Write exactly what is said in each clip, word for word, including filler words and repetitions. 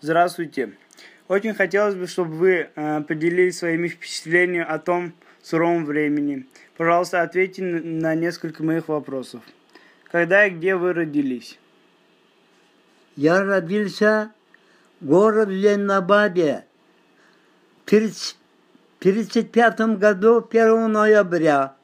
Здравствуйте. Очень хотелось бы, чтобы вы э, поделились своими впечатлениями о том суровом времени. Пожалуйста, ответьте на несколько моих вопросов. Когда и где вы родились? Я родился в городе Ленинабаде в тридцать пятом году, первого ноября.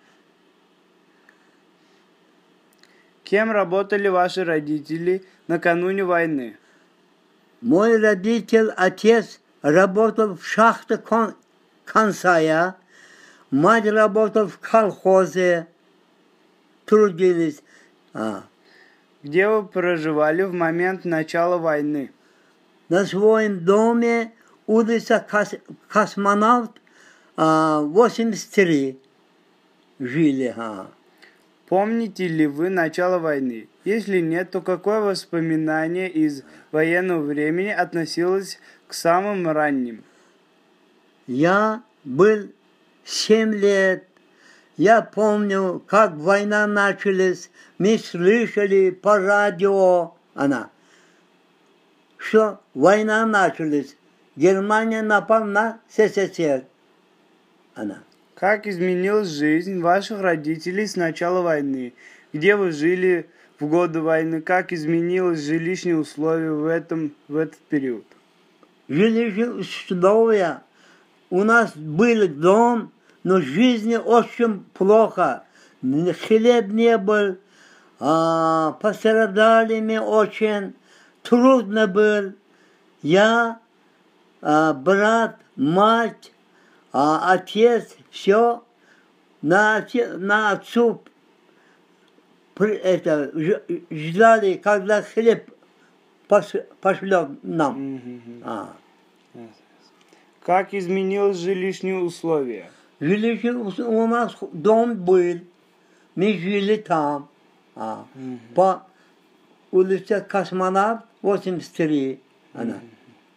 Кем работали ваши родители накануне войны? Мой родитель, отец, работал в шахте кон, консая, мать работала в колхозе, трудились. А. Где вы проживали в момент начала войны? На своем доме, улица Кос, Космонавт, а, восемьдесят три жили. А. Помните ли вы начало войны? Если нет, то какое воспоминание из военного времени относилось к самым ранним? Я был семь лет. Я помню, как война началась. Мы слышали по радио, она, что война началась. Германия напала на СССР. Она. Как изменилась жизнь ваших родителей с начала войны? Где вы жили в годы войны? Как изменилось жилищные условия в, этом, в этот период? Жилищные условия. У нас был дом, но жизнь очень плохо. Хлеб не был. А, пострадали мы очень. Трудно был. Я, а, брат, мать, а отец, все на, отец, на отцу это, ждали, когда хлеб пошлет нам. Mm-hmm. А. Как изменилось жилищные условия? Жилище, у нас дом был, мы жили там, а. Mm-hmm. По улице Космонавт, восемьдесят три. Она. Mm-hmm.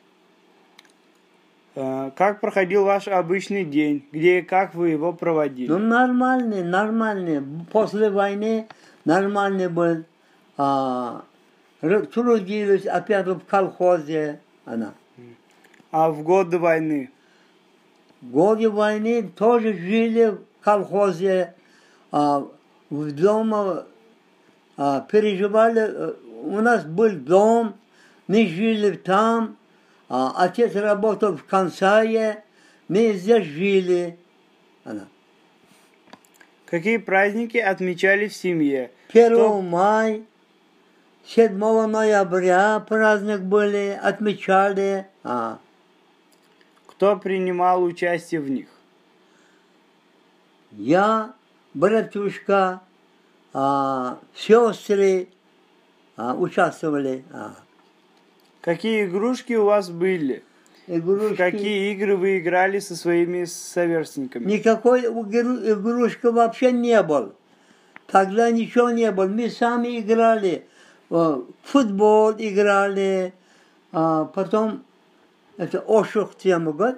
Как проходил ваш обычный день? Где и как вы его проводили? Ну, нормальный, нормальный. После войны нормальный был. А, трудились опять в колхозе. Она. А в годы войны? В годы войны тоже жили в колхозе. А, в доме а, переживали. У нас был дом, мы жили там. А, отец работал в консае, мы здесь жили. Она. Какие праздники отмечали в семье? первого мая, седьмого ноября праздник были, отмечали. А. Кто принимал участие в них? Я, братушка, а, сестры а, участвовали. А. Какие игрушки у вас были? Игрушки. В какие игры вы играли со своими соверстниками? Никакой игрушки вообще не было. Тогда ничего не было. Мы сами играли. В футбол играли. А потом это ошух тему год.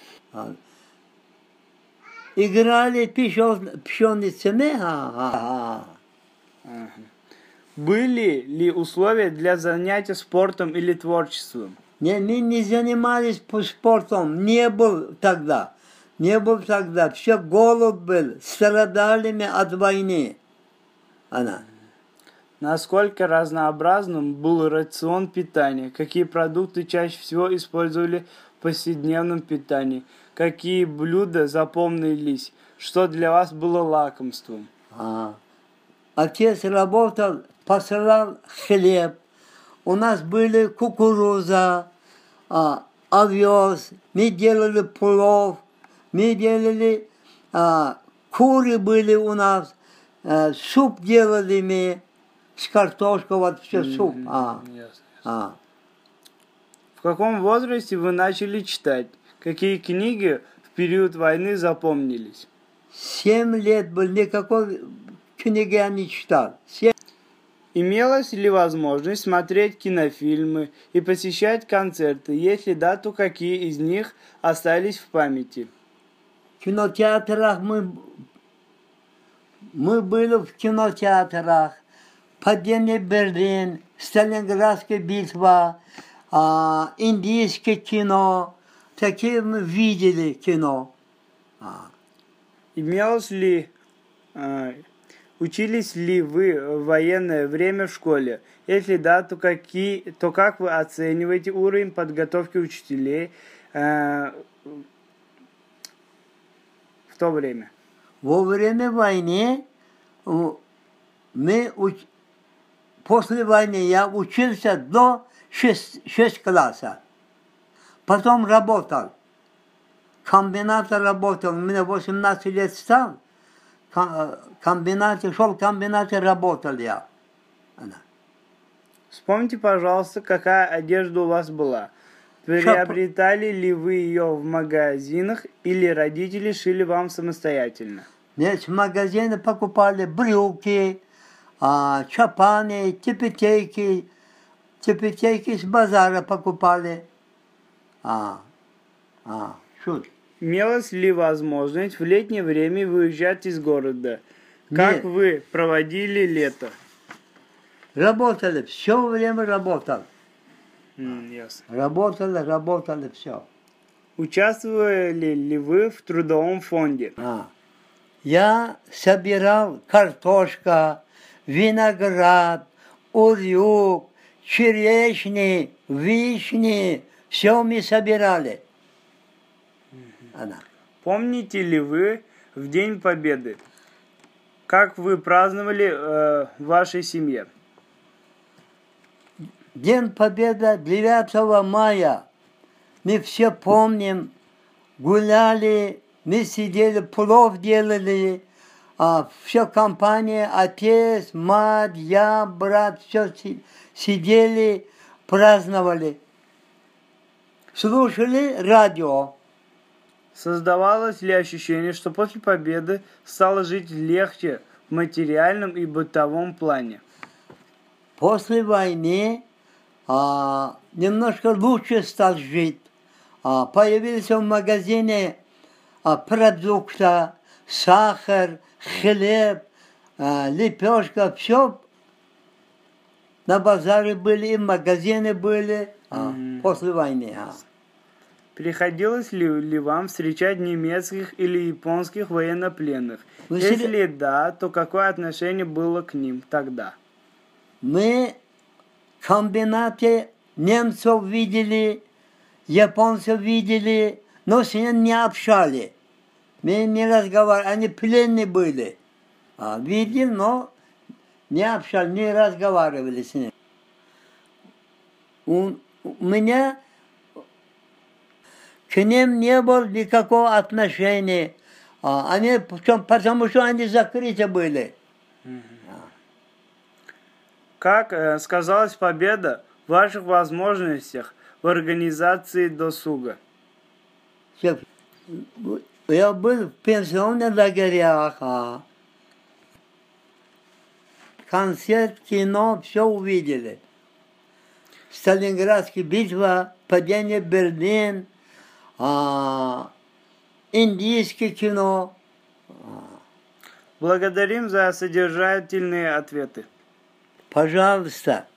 Играли пшеницами. А-а-а. Ага. Были ли условия для занятия спортом или творчеством? Не, мы не занимались спортом, не был тогда. Не был тогда. Все голод был. Страдали мы от войны. Она. Насколько разнообразным был рацион питания? Какие продукты чаще всего использовали в повседневном питании? Какие блюда запомнились? Что для вас было лакомством? А. Отец работал, посылал хлеб. У нас были кукуруза, а, овес. Мы делали плов. Мы делали, а, куры были у нас. А, суп делали мы с картошкой, вот все mm-hmm. суп. А. Yes, yes. А. В каком возрасте вы начали читать? Какие книги в период войны запомнились? Семь лет был, никакой книги я не читал. Семь... Имелась ли возможность смотреть кинофильмы и посещать концерты? Если да, то какие из них остались в памяти? В кинотеатрах мы, мы были в кинотеатрах. Падение Берлин, Сталинградская битва, а, индийское кино. Такие мы видели кино. А. Имелось ли, э, учились ли вы в военное время в школе? Если да, то, какие, то как вы оцениваете уровень подготовки учителей э, в то время? Во время войны мы уч... после войны я учился до шести класса. Потом работал. Комбинатор работал. У меня восемнадцать лет стал. Комбинате, шел в комбинате, работал я. Вспомните, пожалуйста, какая одежда у вас была. Приобретали ли вы ее в магазинах или родители шили вам самостоятельно? Нет, в магазине покупали брюки, а, чапаны, тепетейки. Тепетейки с базара покупали. А, а, шут. Имелась ли возможность в летнее время выезжать из города? Как Нет. вы проводили лето? Работали, все время работал. Mm, ясно. Работали, работали, все. Участвовали ли вы в трудовом фонде? А. Я собирал картошка, виноград, урюк, черешни, вишни. Все мы собирали. Она. Помните ли вы в День Победы, как вы праздновали э, в вашей семье? День Победы девятого мая. Мы все помним, гуляли, мы сидели, плов делали, а, все компания, отец, мать, я, брат, все сидели, праздновали. Слушали радио. Создавалось ли ощущение, что после победы стало жить легче в материальном и бытовом плане? После войны а, немножко лучше стал жить. А, появился в магазине а, продукты, сахар, хлеб, а, лепешка, все на базаре были, и магазины были а, mm. после войны. А. Приходилось ли, ли вам встречать немецких или японских военнопленных? Вы Если сели... да, то какое отношение было к ним тогда? Мы в комбинате немцев видели, японцев видели, но с ними не общались. Мы не разговаривали, они пленные были. А, видели, но не общались, не разговаривали с ними. У, у меня к ним не было никакого отношения. А, они, потому что они закрыты были. Как э, сказалась победа в ваших возможностях в организации досуга? Я был в пенсионных лагерях. А. Концерт, кино, все увидели. Сталинградская битва, падение Берлин, а, индийское кино. Благодарим за содержательные ответы. Пожалуйста.